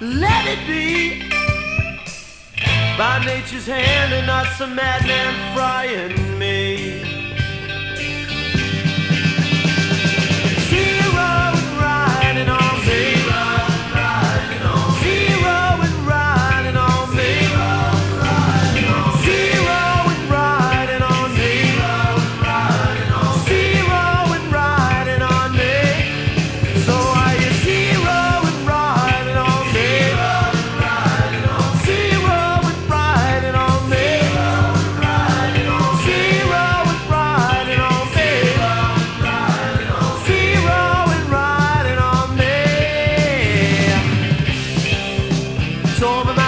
let it be. By nature's hand and not some madman frying me. Zero and riding on me. Zero and riding on me. Zero and riding on me. Zero and riding on me. So are you zero and riding on me? Zero and riding on me. Zero and riding on me. Zero and riding on me. It's over.